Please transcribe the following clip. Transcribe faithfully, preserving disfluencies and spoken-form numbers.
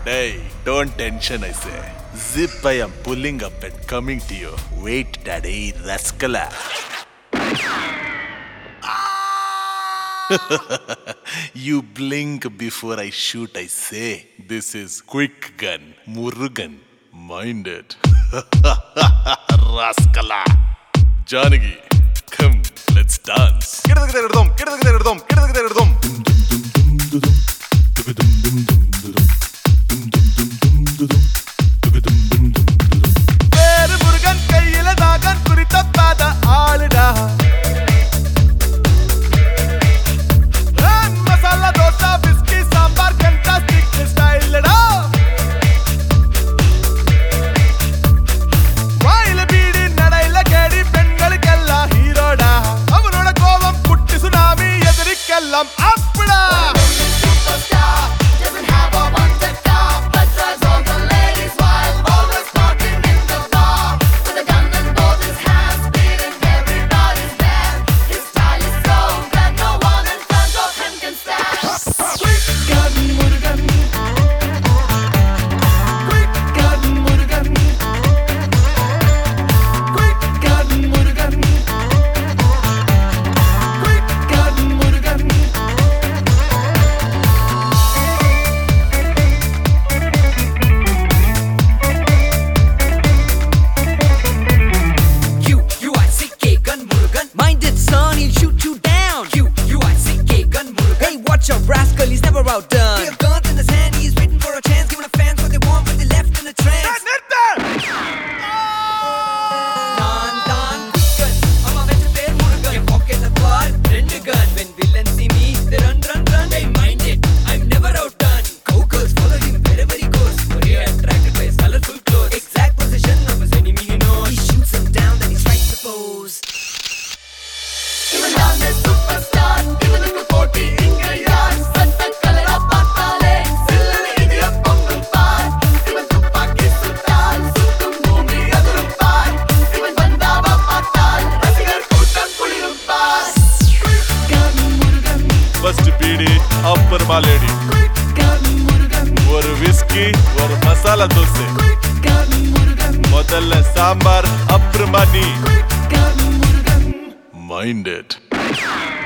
Hey, don't tension, I say. Zip, I am pulling up and coming to you. Wait, daddy, rascala. You blink before I shoot, I say. This is quick gun, Murugan. Mind it. Rascala. Janagi, come, let's dance. பேரு முருகன் கையில நாகன் குறித்த பாத ஆளுடா masala dosa whisky sambar fantastic ஸ்டைல்டா வாயில பீடி நடையில கேடி பெண்களுக்கெல்லாம் ஹீரோடா அவனோட கோபம் குட்டி சுனாமி எதிரிக்கெல்லாம் அப்படா Your rascal, he's never outdone. He has guns in his hand, he's waiting for a chance, giving the fans what they want when they left in a trance. Don, Don, quick gun, I'm a venture player, Murugan. Your pocket of blood, render gun. When villains see me, they run, run, run. Hey, mind it, I'm never outdone. Cowgirls follow him wherever he goes. Warrior attracted by his colorful clothes. Exact position of his enemy he knows. He shoots him down, then he strikes the pose. Even on the superstar, even if the forty inga yaar, santa kalera paatale, sillan idiya pongal paar, even tuppaki sultan, suttum bhoomi adurum paar, even bandava paatal, rasigar kootam kulirum paar. Quick Murugan, First beedi, upper my lady. quick Murugan, ஒரு whisky ஒரு masala dosa quick Murugan, முதல்ல சாம்பார் அப்புறமா நீ quick Murugan. Mind it